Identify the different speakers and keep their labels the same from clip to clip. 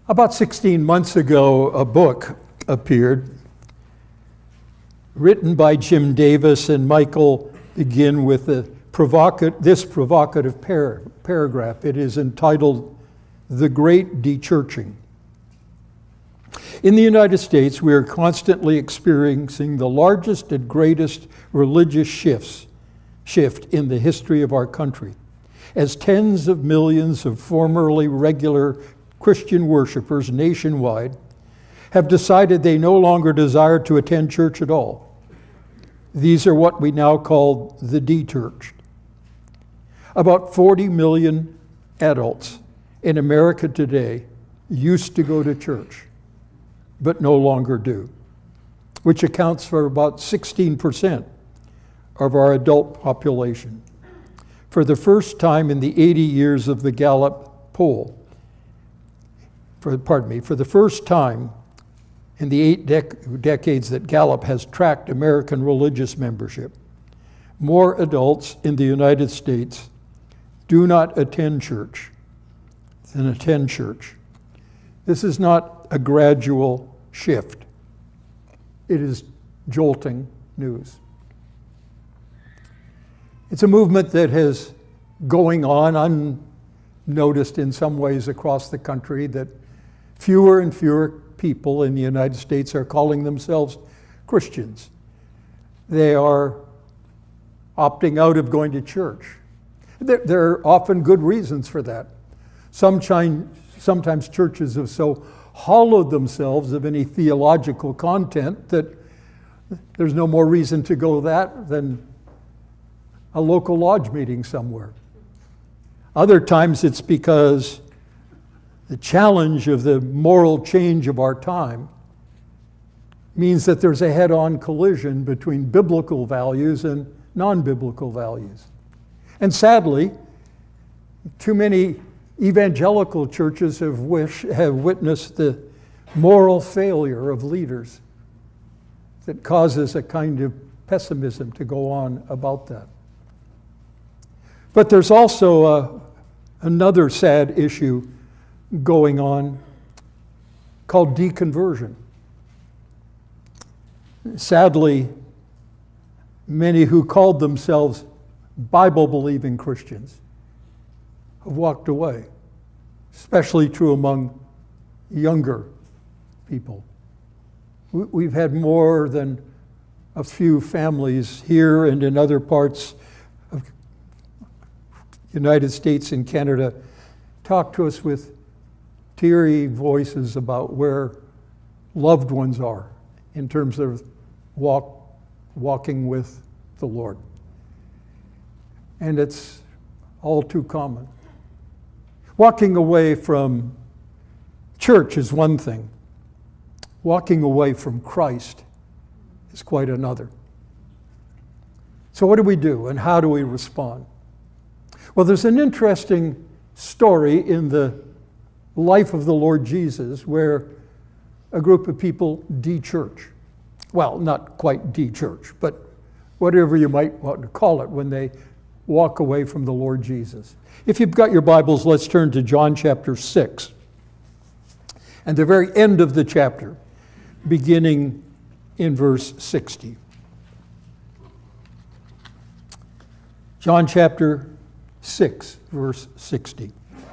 Speaker 1: About 16 months ago, a book appeared written by Jim Davis, and Michael begin with this provocative paragraph. It is entitled, "The Great Dechurching." In the United States, we are constantly experiencing the largest and greatest religious shift in the history of our country, as tens of millions of formerly regular Christian worshipers nationwide have decided they no longer desire to attend church at all. These are what we now call the de-churched. About 40 million adults in America today used to go to church, but no longer do, which accounts for about 16% of our adult population. For the first time in the 80 years of the Gallup poll, for the first time in the 8 decades that Gallup has tracked American religious membership, more adults in the United States do not attend church than attend church. This is not a gradual shift. It is jolting news. It's a movement that is going on unnoticed in some ways across the country, that fewer and fewer people in the United States are calling themselves Christians. They are opting out of going to church. There are often good reasons for that. Sometimes churches have so hollowed themselves of any theological content that there's no more reason to go that than a local lodge meeting somewhere. Other times it's because the challenge of the moral change of our time means that there's a head-on collision between biblical values and non-biblical values. And sadly, too many evangelical churches have witnessed the moral failure of leaders that causes a kind of pessimism to go on about that. But there's also another sad issue going on called deconversion. Sadly, many who called themselves Bible-believing Christians have walked away, especially true among younger people. We've had more than a few families here and in other parts of the United States and Canada talk to us with teary voices about where loved ones are in terms of walking with the Lord. And it's all too common. Walking away from church is one thing. Walking away from Christ is quite another. So what do we do and how do we respond? Well, there's an interesting story in the life of the Lord Jesus where a group of people de-church. Well, not quite de-church, but whatever you might want to call it when they walk away from the Lord Jesus. If you've got your Bibles, let's turn to John chapter 6. And the very end of the chapter, beginning in verse 60. John chapter 6, verse 60.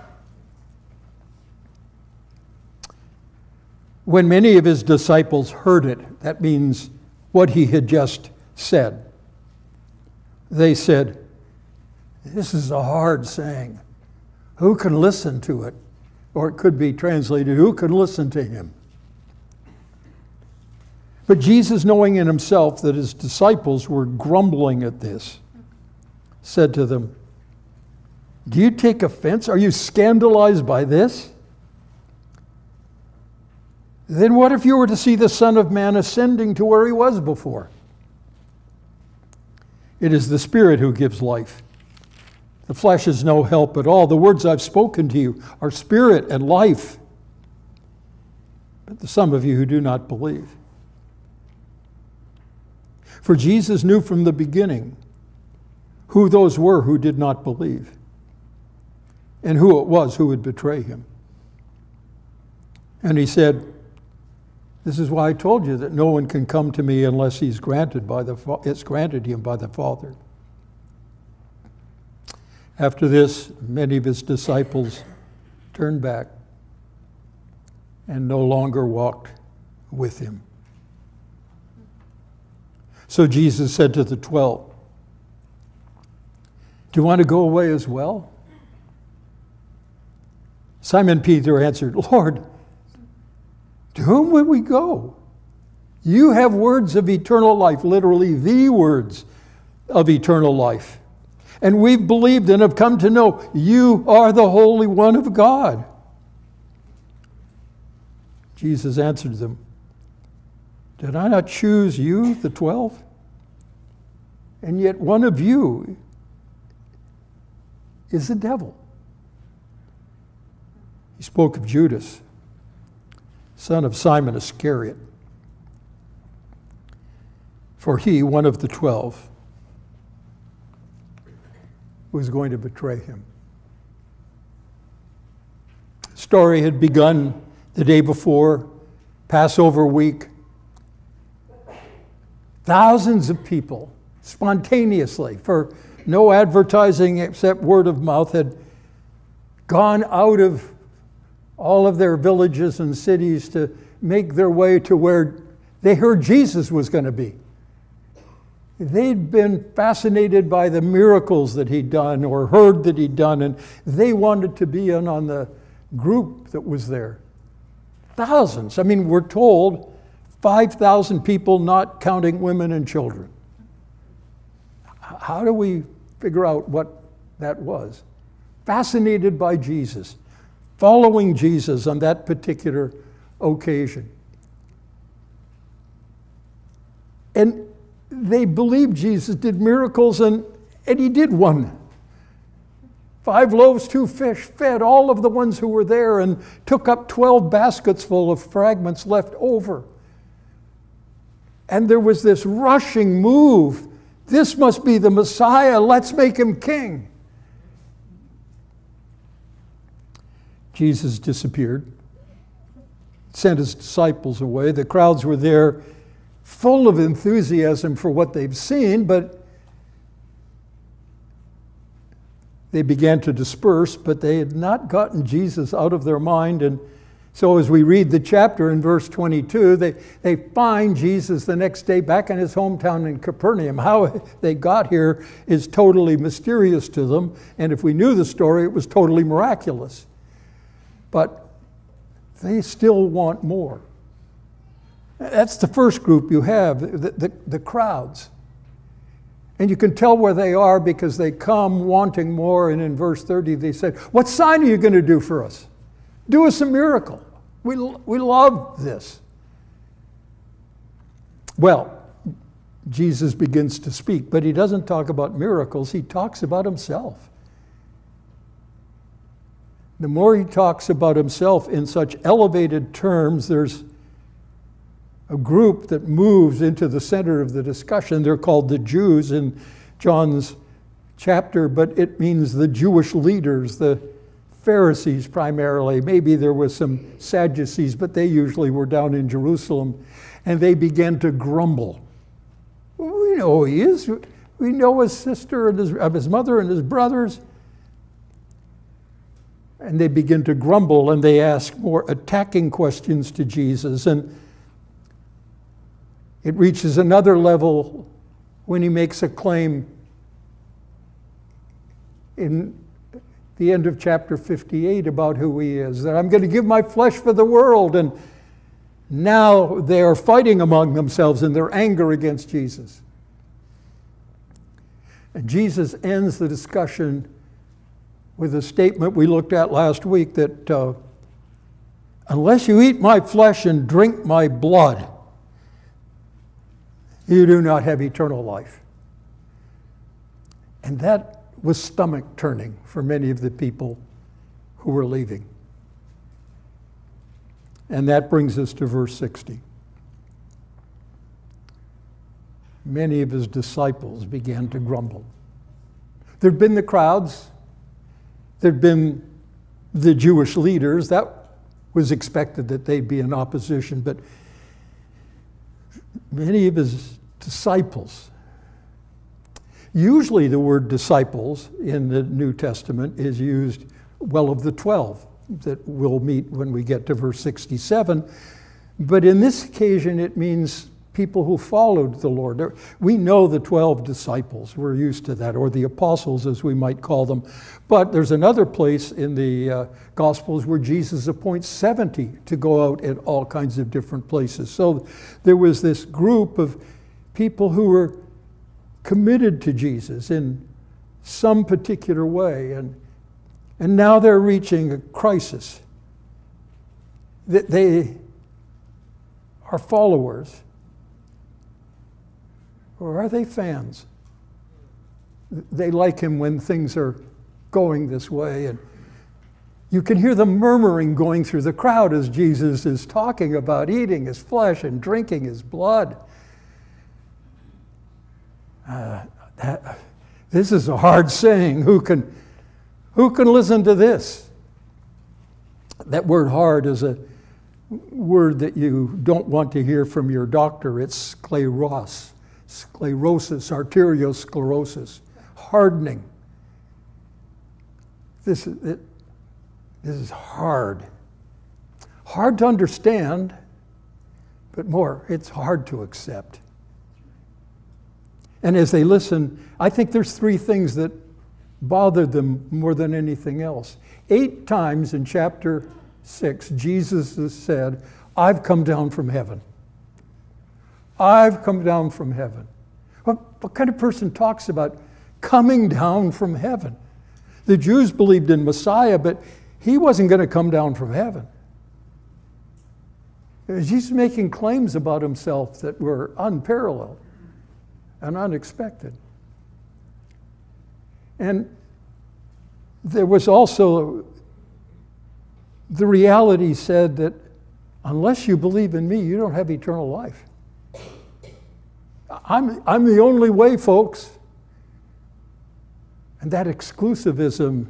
Speaker 1: When many of his disciples heard it, that means what he had just said, they said, "This is a hard saying. Who can listen to it?" Or it could be translated, "Who can listen to him?" But Jesus, knowing in himself that his disciples were grumbling at this, said to them, "Do you take offense? Are you scandalized by this? Then what if you were to see the Son of Man ascending to where he was before? It is the Spirit who gives life. The flesh is no help at all. The words I've spoken to you are spirit and life. But the some of you who do not believe." For Jesus knew from the beginning who those were who did not believe, and who it was who would betray him. And he said, "This is why I told you that no one can come to me unless it's granted him by the Father." After this, many of his disciples turned back and no longer walked with him. So Jesus said to the 12, "Do you want to go away as well?" Simon Peter answered, "Lord, to whom will we go? You have words of eternal life," literally the words of eternal life. "And we've believed and have come to know you are the Holy One of God." Jesus answered them, "Did I not choose you, the 12? And yet one of you is the devil." He spoke of Judas, son of Simon Iscariot. For he, one of the 12, was going to betray him. The story had begun the day before, Passover week. Thousands of people, spontaneously, for no advertising except word of mouth, had gone out of all of their villages and cities to make their way to where they heard Jesus was going to be. They'd been fascinated by the miracles that he'd done or heard that he'd done, and they wanted to be in on the group that was there. Thousands. I mean, we're told 5,000 people, not counting women and children. How do we figure out what that was? Fascinated by Jesus, following Jesus on that particular occasion. And they believed Jesus did miracles, and he did one. 5 loaves, 2 fish, fed all of the ones who were there, and took up 12 baskets full of fragments left over. And there was this rushing move. This must be the Messiah. Let's make him king. Jesus disappeared, sent his disciples away. The crowds were there full of enthusiasm for what they've seen, but they began to disperse, but they had not gotten Jesus out of their mind. And so as we read the chapter in verse 22, they find Jesus the next day back in his hometown in Capernaum. How they got here is totally mysterious to them, and if we knew the story, it was totally miraculous. But they still want more. That's the first group you have, the crowds. And you can tell where they are because they come wanting more. And in verse 30 they said, "What sign are you going to do for us? Do us a miracle. We love this." Well, Jesus begins to speak, but he doesn't talk about miracles. He talks about himself. The more he talks about himself in such elevated terms, there's a group that moves into the center of the discussion. They're called the Jews in John's chapter, but it means the Jewish leaders, the Pharisees primarily. Maybe there was some Sadducees, but they usually were down in Jerusalem. And they began to grumble. We know who he is. We know his sister and his mother and his brothers. And they begin to grumble, and they ask more attacking questions to Jesus. And it reaches another level when he makes a claim in the end of chapter 58 about who he is, that I'm going to give my flesh for the world. And now they are fighting among themselves in their anger against Jesus. And Jesus ends the discussion with a statement we looked at last week that unless you eat my flesh and drink my blood, you do not have eternal life. And that was stomach turning for many of the people who were leaving. And that brings us to verse 60. Many of his disciples began to grumble. There'd been the crowds. There'd been the Jewish leaders. That was expected that they'd be in opposition, but many of his disciples, usually the word disciples in the New Testament is used, well, of the 12 that we'll meet when we get to verse 67. But in this occasion, it means people who followed the Lord. We know the 12 disciples. We're used to that, or the apostles, as we might call them. But there's another place in the Gospels where Jesus appoints 70 to go out at all kinds of different places. So there was this group of people who were committed to Jesus in some particular way. And now they're reaching a crisis. That they are followers. Or are they fans? They like him when things are going this way. And you can hear the murmuring going through the crowd as Jesus is talking about eating his flesh and drinking his blood. This is a hard saying. Who can listen to this? That word hard is a word that you don't want to hear from your doctor. It's sclerosis, arteriosclerosis, hardening. This is hard. Hard to understand, but more, it's hard to accept. And as they listen, I think there's three things that bothered them more than anything else. 8 times in chapter 6, Jesus has said, I've come down from heaven. I've come down from heaven. What kind of person talks about coming down from heaven? The Jews believed in Messiah, but he wasn't going to come down from heaven. Jesus making claims about himself that were unparalleled and unexpected. And there was also the reality said that unless you believe in me, you don't have eternal life. I'm the only way, folks. And that exclusivism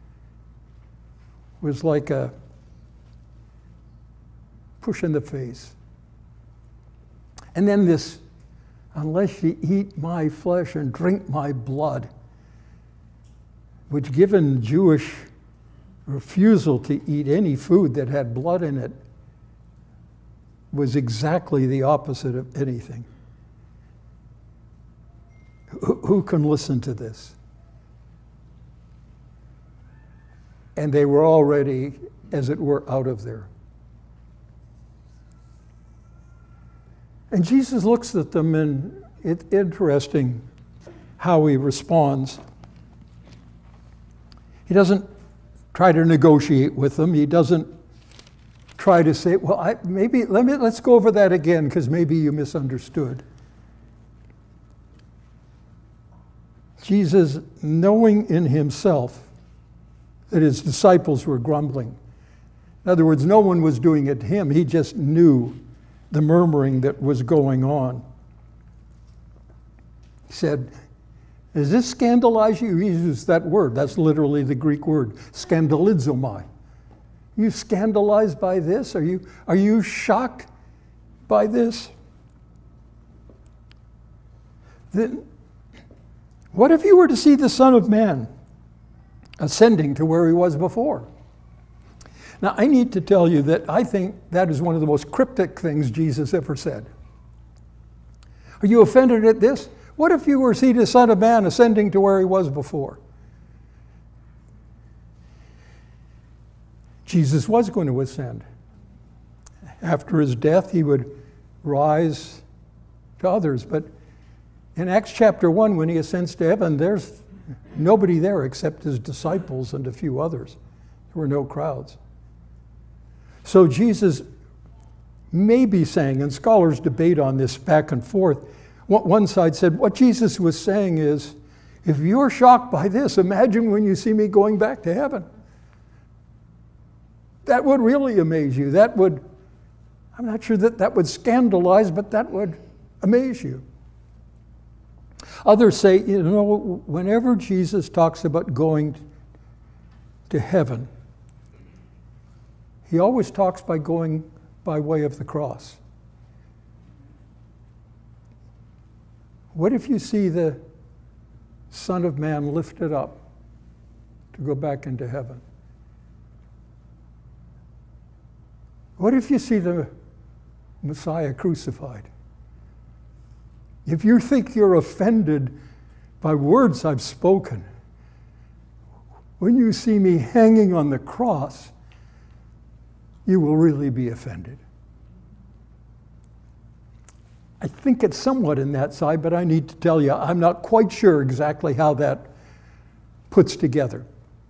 Speaker 1: was like a push in the face. And then this, unless you eat my flesh and drink my blood, which given Jewish refusal to eat any food that had blood in it was exactly the opposite of anything. Who can listen to this? And they were already, as it were, out of there. And Jesus looks at them, and it's interesting how he responds. He doesn't try to negotiate with them. He doesn't try to say, well, let's go over that again because maybe you misunderstood. Jesus, knowing in himself that his disciples were grumbling. In other words, no one was doing it to him. He just knew the murmuring that was going on. He said, does this scandalize you? He uses that word. That's literally the Greek word, scandalizomai. You scandalized by this? Are you shocked by this? Then, what if you were to see the Son of Man ascending to where he was before? Now, I need to tell you that I think that is one of the most cryptic things Jesus ever said. Are you offended at this? What if you were to see the Son of Man ascending to where he was before? Jesus was going to ascend. After his death, he would rise to others. But in Acts chapter 1, when he ascends to heaven, there's nobody there except his disciples and a few others. There were no crowds. So Jesus may be saying, and scholars debate on this back and forth, one side said, what Jesus was saying is, if you're shocked by this, imagine when you see me going back to heaven. That would really amaze you. I'm not sure that would scandalize, but that would amaze you. Others say, whenever Jesus talks about going to heaven, he always talks by going by way of the cross. What if you see the Son of Man lifted up to go back into heaven? What if you see the Messiah crucified? If you think you're offended by words I've spoken, when you see me hanging on the cross, you will really be offended. I think it's somewhat in that side, but I need to tell you, I'm not quite sure exactly how that puts together.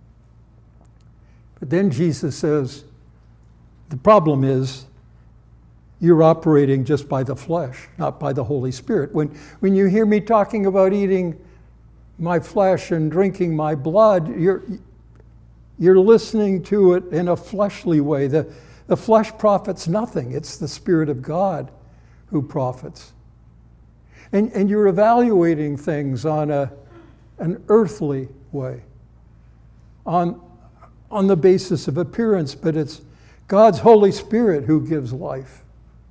Speaker 1: But then Jesus says, the problem is you're operating just by the flesh, not by the Holy Spirit. When you hear me talking about eating my flesh and drinking my blood, you're listening to it in a fleshly way. The flesh profits nothing. It's the Spirit of God who profits. And you're evaluating things on an earthly way, on the basis of appearance, but it's God's Holy Spirit who gives life.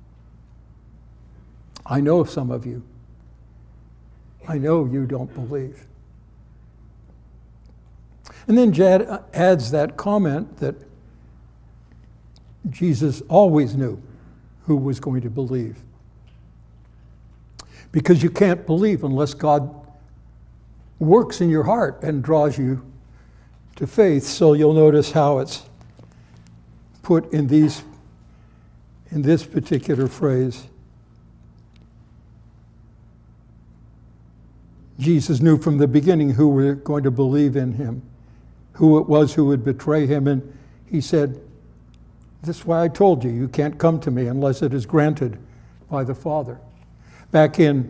Speaker 1: I know some of you. I know you don't believe. And then Jad adds that comment that Jesus always knew who was going to believe. Because you can't believe unless God works in your heart and draws you to faith. So you'll notice how it's put in this particular phrase. Jesus knew from the beginning who were going to believe in him, who it was who would betray him, and he said, "This is why I told you, you can't come to me unless it is granted by the Father." Back in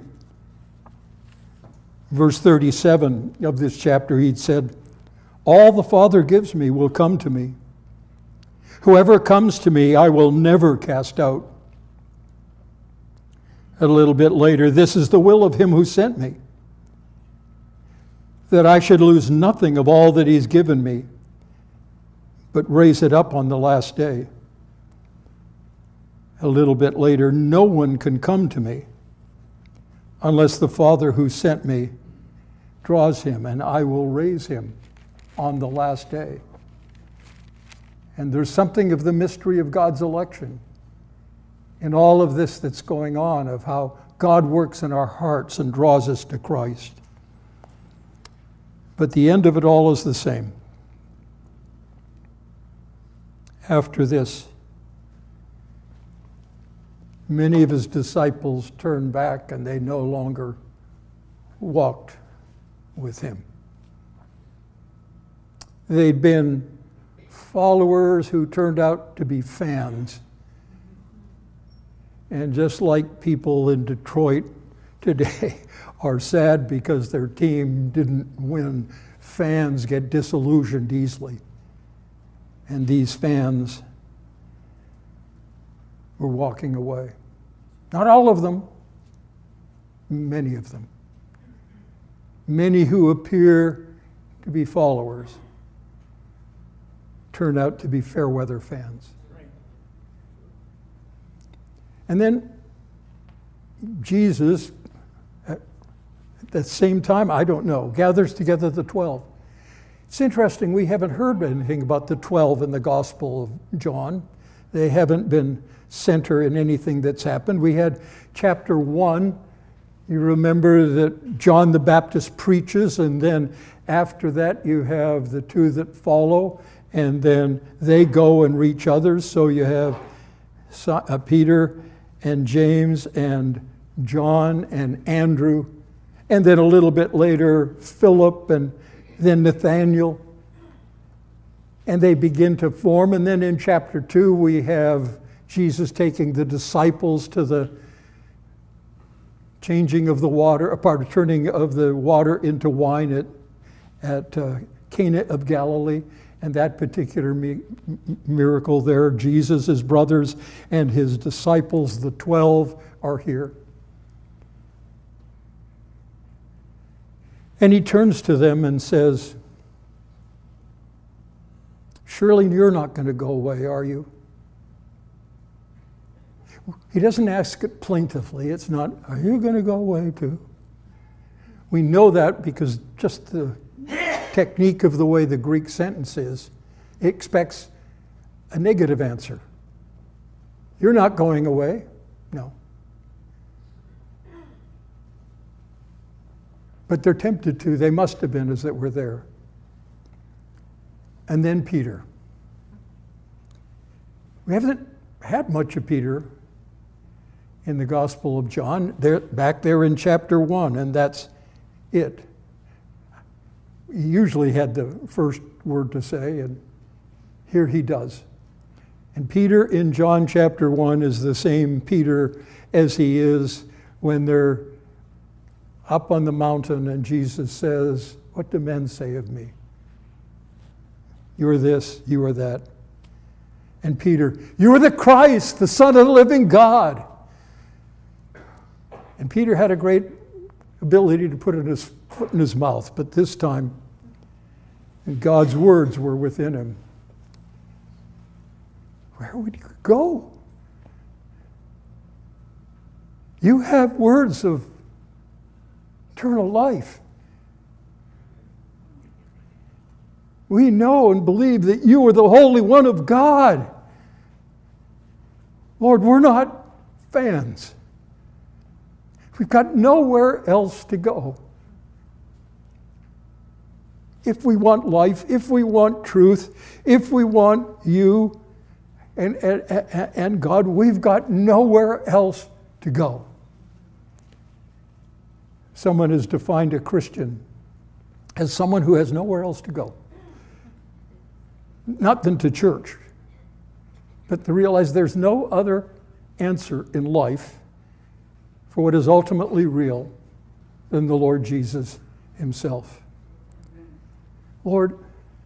Speaker 1: verse 37 of this chapter, he'd said, "All the Father gives me will come to me. Whoever comes to me, I will never cast out." A little bit later, "This is the will of him who sent me, that I should lose nothing of all that he's given me, but raise it up on the last day." A little bit later, "No one can come to me unless the Father who sent me draws him, and I will raise him on the last day." And there's something of the mystery of God's election in all of this that's going on, of how God works in our hearts and draws us to Christ. But the end of it all is the same. After this, many of his disciples turned back and they no longer walked with him. They'd been followers who turned out to be fans. And just like people in Detroit today are sad because their team didn't win, fans get disillusioned easily. And these fans were walking away. Not all of them, many of them. Many who appear to be followers turn out to be fair weather fans. And then Jesus, at the same time, I don't know, gathers together the 12. It's interesting, we haven't heard anything about the 12 in the Gospel of John. They haven't been center in anything that's happened. We had chapter 1. You remember that John the Baptist preaches, and then after that you have the two that follow, and then they go and reach others. So you have Peter and James and John and Andrew, and then a little bit later Philip and then Nathaniel. And they begin to form. And then in chapter 2 we have Jesus taking the disciples to the changing of the water, turning of the water into wine at Cana of Galilee. And that particular miracle there, Jesus, his brothers, and his disciples, the 12, are here. And he turns to them and says, "Surely you're not going to go away, are you? He doesn't ask it plaintively. It's not, are you going to go away too? We know that because just the technique of the way the Greek sentence is, it expects a negative answer. You're not going away? No. But they're tempted to. They must have been, as it were there. And then Peter. We haven't had much of Peter in the Gospel of John. Back there in chapter 1, and that's it. He usually had the first word to say, and here he does. And Peter in John chapter 1 is the same Peter as he is when they're up on the mountain and Jesus says, what do men say of me? You are this, you are that. And Peter, you are the Christ, the Son of the living God. And Peter had a great ability to put his foot in his mouth, but this time God's words were within him. Where would you go? You have words of eternal life. We know and believe that you are the Holy One of God. Lord, we're not fans. We've got nowhere else to go. If we want life, if we want truth, if we want you and God, we've got nowhere else to go. Someone has defined a Christian as someone who has nowhere else to go. Not than to church, but to realize there's no other answer in life for what is ultimately real than the Lord Jesus himself. Lord,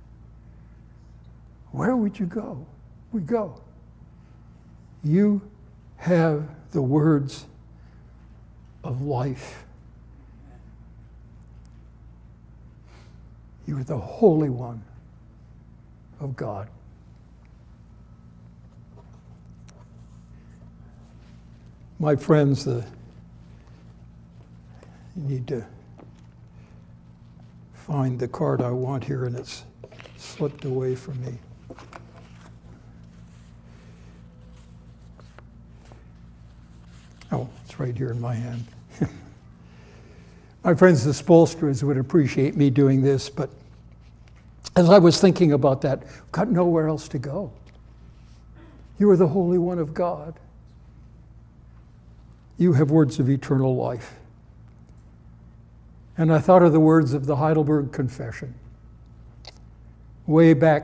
Speaker 1: where would you go? We go. You have the words of life. You are the Holy One of God. My friends, you need to find the card I want here, and it's slipped away from me. Oh, it's right here in my hand. My friends, the Spolstras would appreciate me doing this, but as I was thinking about that, I've got nowhere else to go. You are the Holy One of God. You have words of eternal life. And I thought of the words of the Heidelberg Confession, way back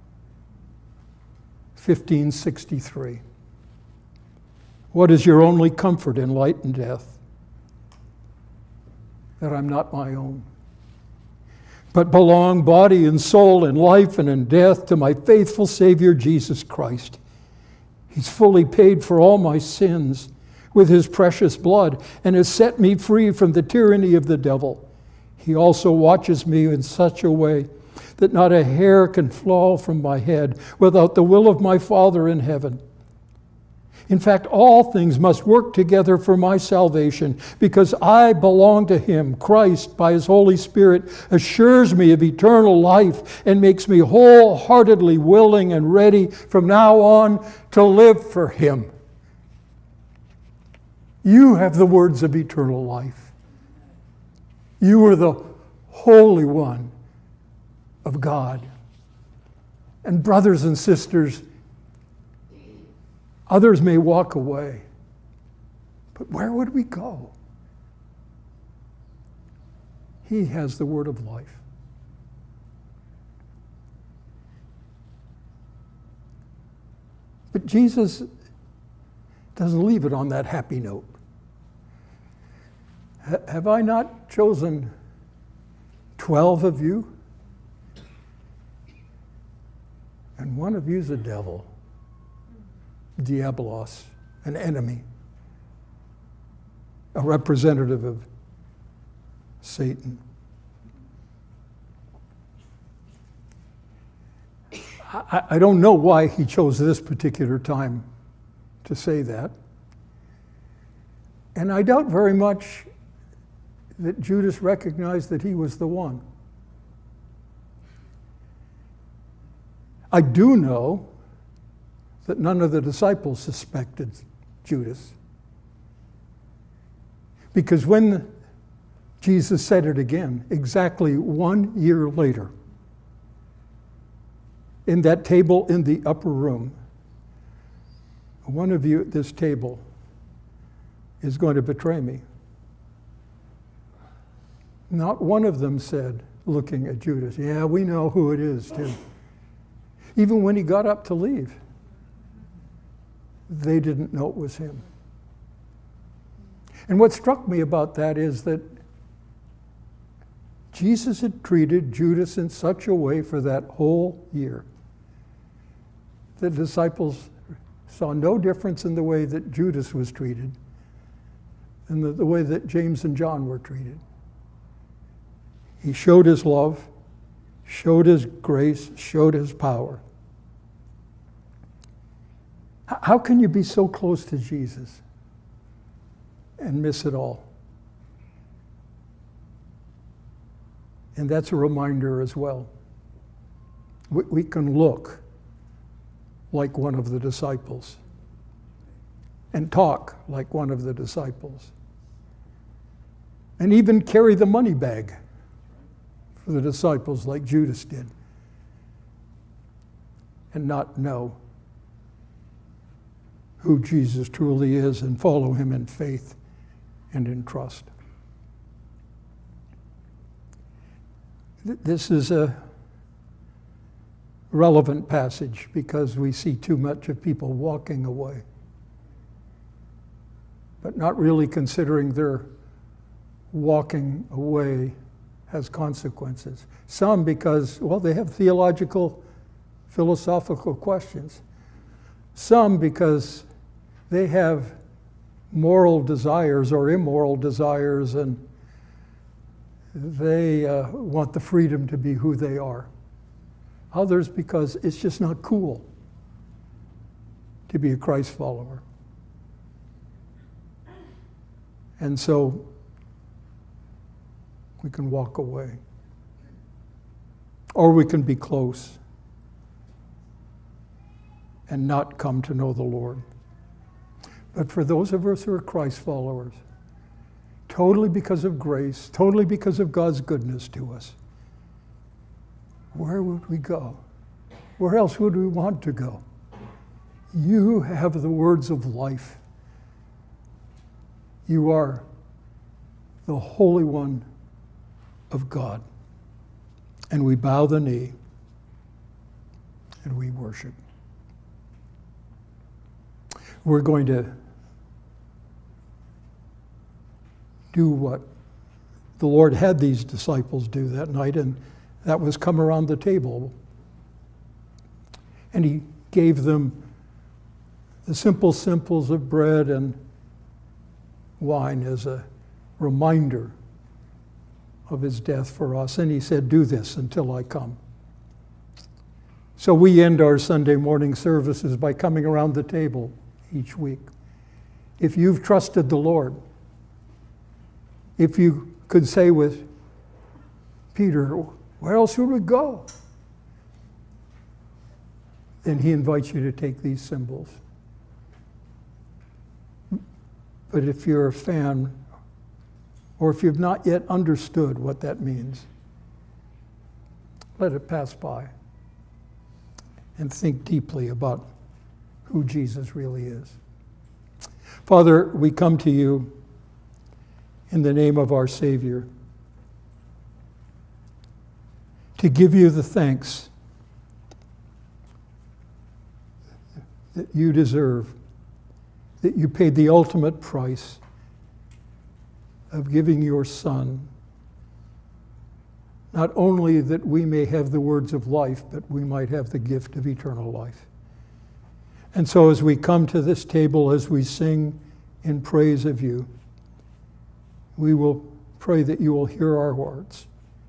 Speaker 1: 1563. What is your only comfort in light and death? That I'm not my own, but belong body and soul in life and in death to my faithful Savior Jesus Christ. He's fully paid for all my sins with his precious blood and has set me free from the tyranny of the devil. He also watches me in such a way that not a hair can fall from my head without the will of my Father in heaven. In fact, all things must work together for my salvation because I belong to him. Christ, by his Holy Spirit, assures me of eternal life and makes me wholeheartedly willing and ready from now on to live for him. You have the words of eternal life. You are the Holy One of God. And brothers and sisters, others may walk away, but where would we go? He has the word of life. But Jesus doesn't leave it on that happy note. Have I not chosen 12 of you? And one of you's a devil. Diabolos, an enemy, a representative of Satan. I don't know why he chose this particular time to say that. And I doubt very much that Judas recognized that he was the one. I do know that none of the disciples suspected Judas. Because when Jesus said it again, exactly 1 year later, in that table in the upper room, one of you at this table is going to betray me. Not one of them said, looking at Judas, yeah, we know who it is, too. Even when he got up to leave, they didn't know it was him. And what struck me about that is that Jesus had treated Judas in such a way for that whole year. The disciples saw no difference in the way that Judas was treated and the way that James and John were treated. He showed his love, showed his grace, showed his power. How can you be so close to Jesus and miss it all? And that's a reminder as well. We can look like one of the disciples and talk like one of the disciples and even carry the money bag for the disciples like Judas did and not know who Jesus truly is and follow him in faith and in trust. This is a relevant passage because we see too much of people walking away, but not really considering their walking away has consequences. Some because, well, they have theological, philosophical questions. Some because they have moral desires or immoral desires and they want the freedom to be who they are. Others because it's just not cool to be a Christ follower. And so we can walk away. Or we can be close and not come to know the Lord. But for those of us who are Christ followers, totally because of grace, totally because of God's goodness to us, where would we go? Where else would we want to go? You have the words of life. You are the Holy One of God. And we bow the knee and we worship. We're going to do what the Lord had these disciples do that night, and that was come around the table. And he gave them the simple simples of bread and wine as a reminder of his death for us. And he said, do this until I come. So we end our Sunday morning services by coming around the table each week. If you've trusted the Lord, if you could say with Peter, where else would we go? Then he invites you to take these symbols. But if you're a fan, or if you've not yet understood what that means, let it pass by and think deeply about who Jesus really is. Father, we come to you in the name of our Savior to give you the thanks that you deserve, that you paid the ultimate price of giving your Son, not only that we may have the words of life, but we might have the gift of eternal life. And so as we come to this table, as we sing in praise of you, we will pray that you will hear our words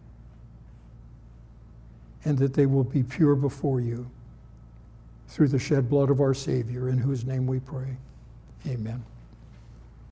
Speaker 1: and that they will be pure before you through the shed blood of our Savior, in whose name we pray. Amen.